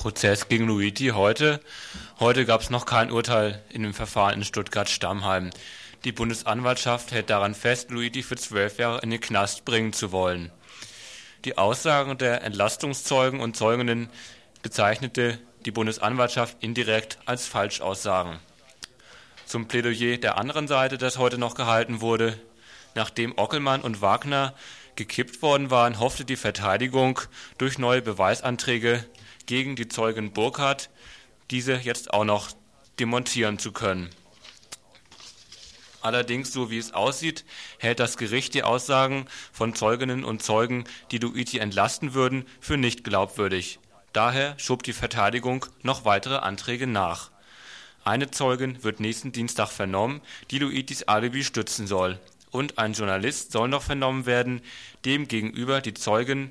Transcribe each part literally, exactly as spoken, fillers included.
Prozess gegen Luigi heute. Heute gab es noch kein Urteil in dem Verfahren in Stuttgart-Stammheim. Die Bundesanwaltschaft hält daran fest, Luigi für zwölf Jahre in den Knast bringen zu wollen. Die Aussagen der Entlastungszeugen und Zeuginnen bezeichnete die Bundesanwaltschaft indirekt als Falschaussagen. Zum Plädoyer der anderen Seite, das heute noch gehalten wurde: Nachdem Ockelmann und Wagner gekippt worden waren, hoffte die Verteidigung durch neue Beweisanträge gegen die Zeugin Burkhardt, diese jetzt auch noch demontieren zu können. Allerdings, so wie es aussieht, hält das Gericht die Aussagen von Zeuginnen und Zeugen, die Luigi entlasten würden, für nicht glaubwürdig. Daher schob die Verteidigung noch weitere Anträge nach. Eine Zeugin wird nächsten Dienstag vernommen, die Luigis Alibi stützen soll. Und ein Journalist soll noch vernommen werden, dem gegenüber die Zeugin,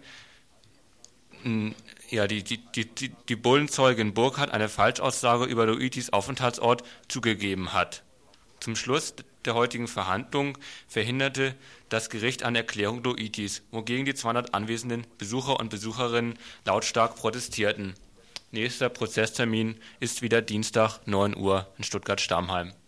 ja, die, die, die, die, die Bullenzeugin Burkhardt eine Falschaussage über Luigis Aufenthaltsort zugegeben hat. Zum Schluss der heutigen Verhandlung verhinderte das Gericht eine Erklärung Luigis, wogegen die zweihundert anwesenden Besucher und Besucherinnen lautstark protestierten. Nächster Prozesstermin ist wieder Dienstag neun Uhr in Stuttgart-Stammheim.